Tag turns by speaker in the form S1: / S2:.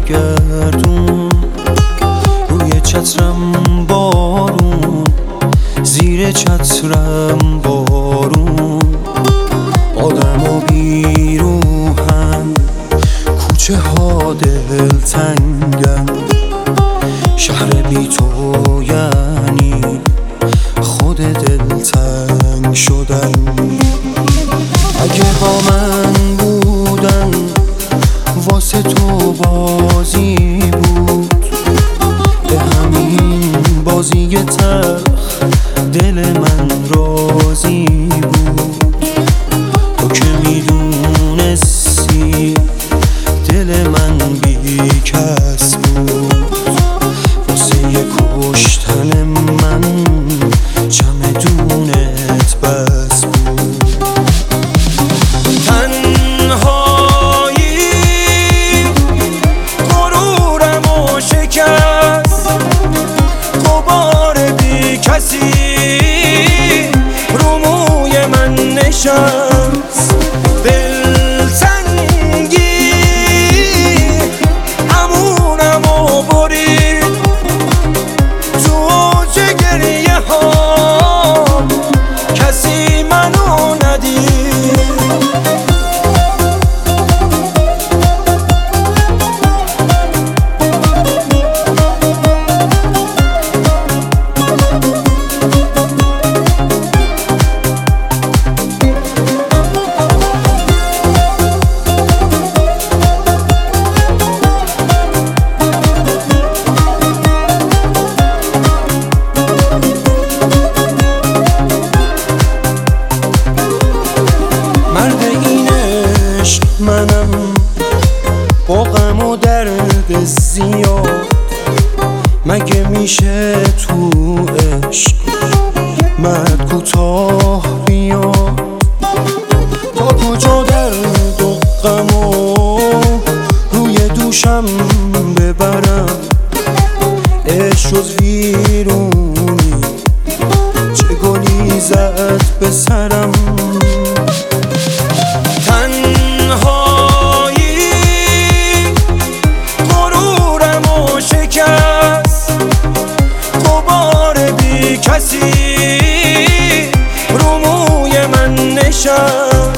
S1: گردون، روی چترم بارون، زیر چترم بارون، آدم و بیروحن، کوچه ها دلتنگن، شهر بی تو یعنی خود دلتنگ شدن. اگه با من بودن واسه تو بازی بود، به همین بازی تلخ دل من راضی بود. تو که میدونستی دل من بی کس بود، واسه کشتن من چمدونت بس بود. تنهایی غرورمو شکست، غبار بی کسی رو موی من نشست. دلتنگی امونمو برید تو اوج گریه ها، کسی منو ندید. مرد این عشق منم، با غم و درد زیاد. مگه میشه تو عشق مرد کوتاه بیاد؟ تا کجا درد و غمو روی دوشم ببرم؟ عشق جز ویرونی چه گلی زد به سرم. تنهایی غرورمو شکست، غبار بی کسی رو موی من نشست.